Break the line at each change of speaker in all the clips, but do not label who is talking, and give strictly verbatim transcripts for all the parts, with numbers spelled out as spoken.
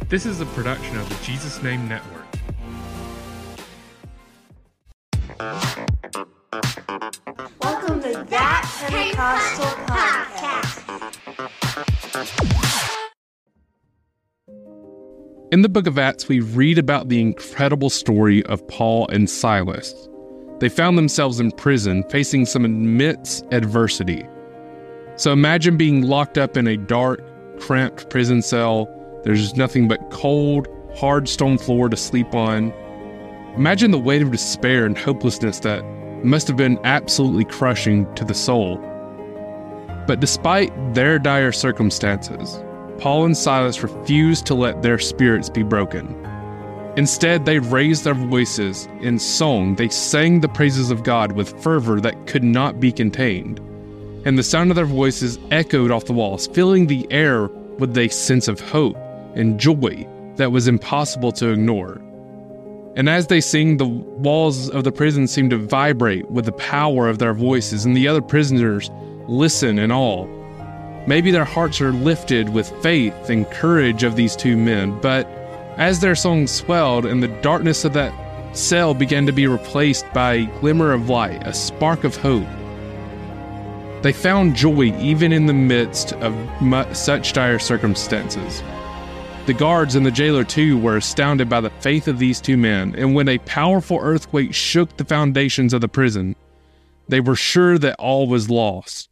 This is a production of the Jesus Name Network.
Welcome to That Pentecostal Podcast.
In the book of Acts, we read about the incredible story of Paul and Silas. They found themselves in prison, facing some immense adversity. So imagine being locked up in a dark, cramped prison cell. There's nothing but cold, hard stone floor to sleep on. Imagine the weight of despair and hopelessness that must have been absolutely crushing to the soul. But despite their dire circumstances, Paul and Silas refused to let their spirits be broken. Instead, they raised their voices in song. They sang the praises of God with fervor that could not be contained. And the sound of their voices echoed off the walls, filling the air with a sense of hope and joy that was impossible to ignore. And as they sing, the walls of the prison seem to vibrate with the power of their voices, and the other prisoners listen in awe. Maybe their hearts are lifted with faith and courage of these two men, but as their songs swelled and the darkness of that cell began to be replaced by a glimmer of light, a spark of hope, they found joy even in the midst of much, such dire circumstances. The guards and the jailer too were astounded by the faith of these two men, and when a powerful earthquake shook the foundations of the prison, they were sure that all was lost.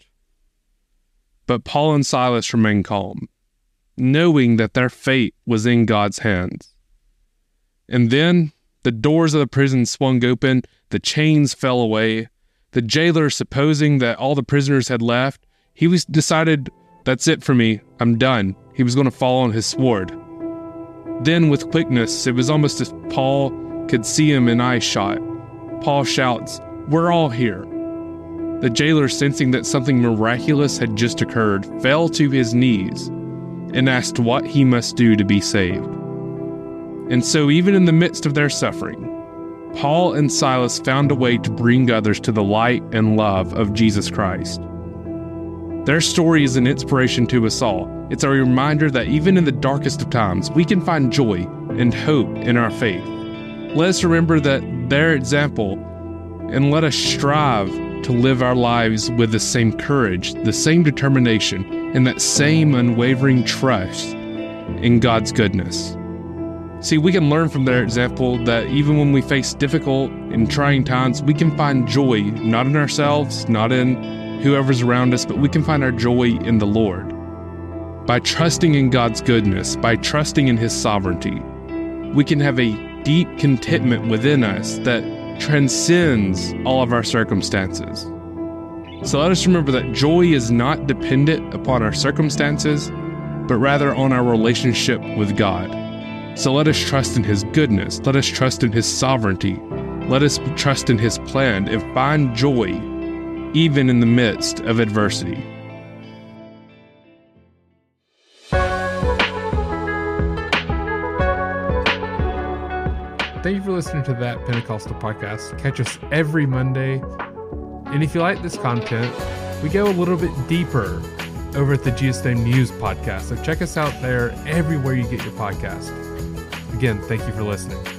But Paul and Silas remained calm, knowing that their fate was in God's hands. And then the doors of the prison swung open, the chains fell away. The jailer, supposing that all the prisoners had left, he was decided, that's it for me, I'm done. He was going to fall on his sword. Then with quickness, it was almost as Paul could see him in eye shot. Paul shouts, "We're all here." The jailer, sensing that something miraculous had just occurred, fell to his knees and asked what he must do to be saved. And so even in the midst of their suffering, Paul and Silas found a way to bring others to the light and love of Jesus Christ. Their story is an inspiration to us all. It's a reminder that even in the darkest of times, we can find joy and hope in our faith. Let us remember that their example, and let us strive to live our lives with the same courage, the same determination, and that same unwavering trust in God's goodness. See, we can learn from their example that even when we face difficult and trying times, we can find joy, not in ourselves, not in whoever's around us, but we can find our joy in the Lord. By trusting in God's goodness, by trusting in His sovereignty, we can have a deep contentment within us that transcends all of our circumstances. So let us remember that joy is not dependent upon our circumstances, but rather on our relationship with God. So let us trust in His goodness, let us trust in His sovereignty, let us trust in His plan, and find joy even in the midst of adversity.
Thank you for listening to That Pentecostal Podcast. Catch us every Monday. And if you like this content, we go a little bit deeper over at the Jesus Name News podcast. So check us out there everywhere you get your podcast. Again, thank you for listening.